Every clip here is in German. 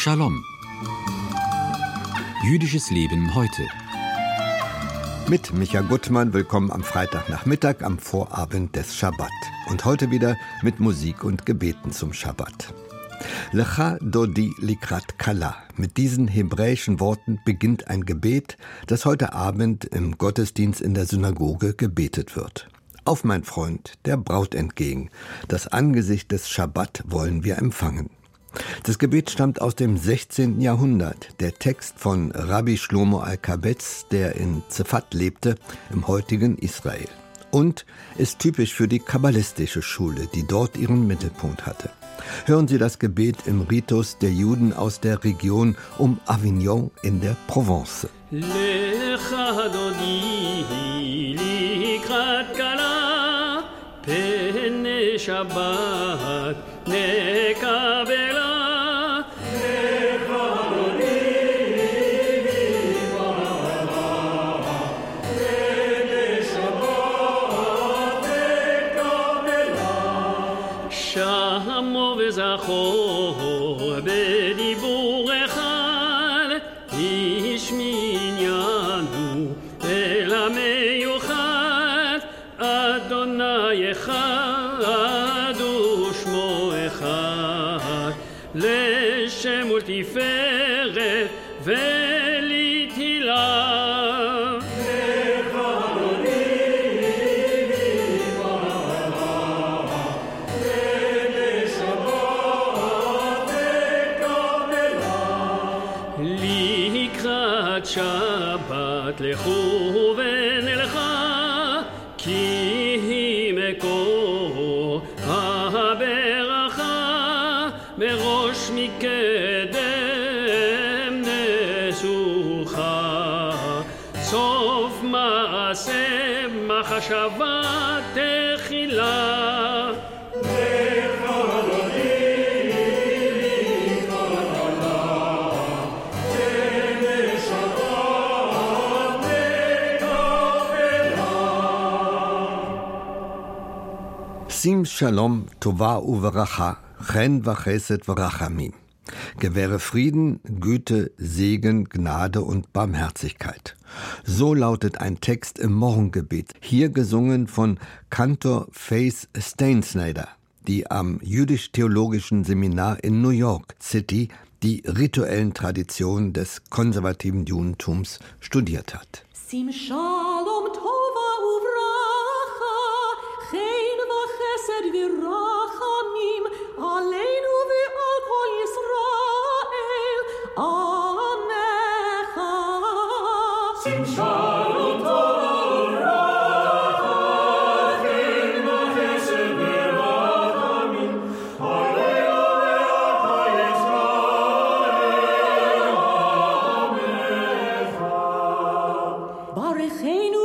Shalom. Jüdisches Leben heute. Mit Micha Gutmann, willkommen am Freitagnachmittag, am Vorabend des Schabbat. Und heute wieder mit Musik und Gebeten zum Schabbat. Lecha dodi likrat kala. Mit diesen hebräischen Worten beginnt ein Gebet, das heute Abend im Gottesdienst in der Synagoge gebetet wird. Auf, mein Freund, der Braut entgegen. Das Angesicht des Schabbat wollen wir empfangen. Das Gebet stammt aus dem 16. Jahrhundert. Der Text von Rabbi Shlomo Alkabetz, der in Zefat lebte, im heutigen Israel. Und ist typisch für die kabbalistische Schule, die dort ihren Mittelpunkt hatte. Hören Sie das Gebet im Ritus der Juden aus der Region um Avignon in der Provence. Lecha dodi likrat kala, pene Shabbat nekabela. זכור בדיבור אחד, איש מעניינו אל המיוחד, אדוני אחד ושמו אחד, לשם ולתפארת ולתהילה. שבת לכו ונלכה, כי היא מקור הברכה, מראש מקדם נסוכה, סוף מעשה מחשבה תחילה. Sim Shalom, Tova uveracha, Chen vachesed verachamim. Gewähre Frieden, Güte, Segen, Gnade und Barmherzigkeit. So lautet ein Text im Morgengebet, hier gesungen von Kantor Faith Stainsnyder, die am Jüdisch-Theologischen Seminar in New York City die rituellen Traditionen des konservativen Judentums studiert hat. Sim Shalom, Tova uveracha, Chen vachesed verachamim, aleinu ve'al kol Yisrael, amecha. Sim Shalom, Tova uveracha, Chen vachesed verachamim, aleinu ve'al kol Yisrael, amecha. Barecheinu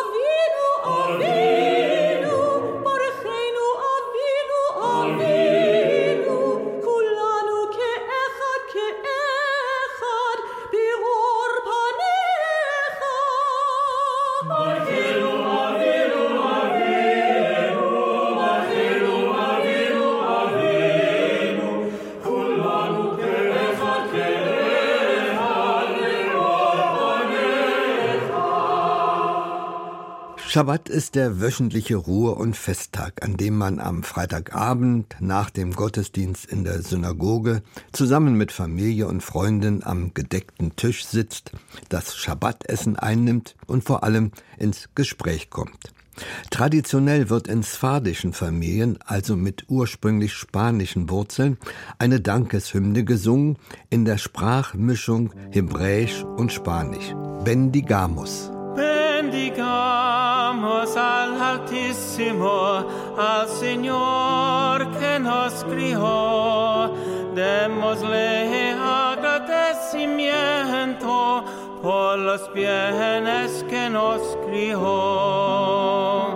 Schabbat ist der wöchentliche Ruhe- und Festtag, an dem man am Freitagabend nach dem Gottesdienst in der Synagoge zusammen mit Familie und Freunden am gedeckten Tisch sitzt, das Schabbatessen einnimmt und vor allem ins Gespräch kommt. Traditionell wird in sfardischen Familien, also mit ursprünglich spanischen Wurzeln, eine Dankeshymne gesungen in der Sprachmischung Hebräisch und Spanisch. Bendigamos. Bendigamos al Altísimo, al Señor que nos crió. Démosle agradecimiento por los bienes que nos crió.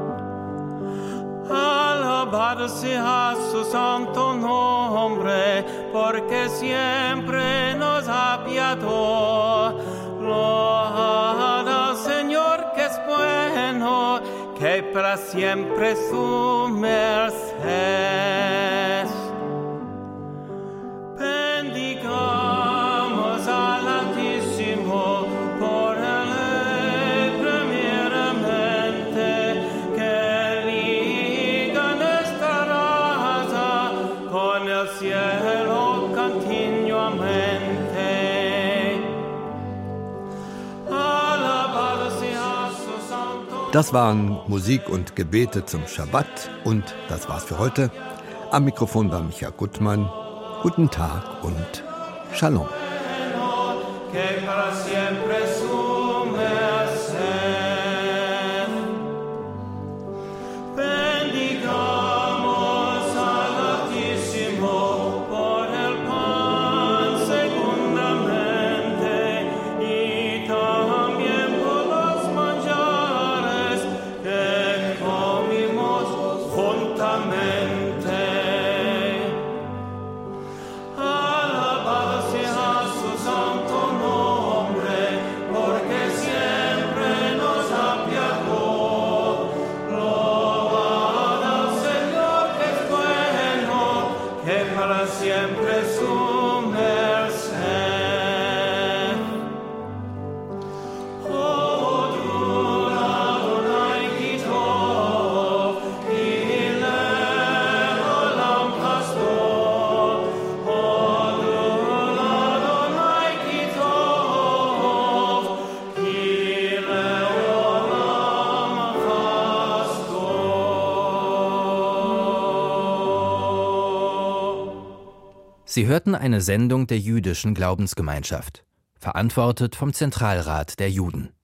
Alabado sea su santo nombre, porque siempre nos apiadó. Gloria al Señor que es bueno, que para siempre su merced. Bendiga Das waren Musik und Gebete zum Schabbat und das war's für heute. Am Mikrofon war Micha Gutmann. Guten Tag und Shalom. Sie hörten eine Sendung der Jüdischen Glaubensgemeinschaft, verantwortet vom Zentralrat der Juden.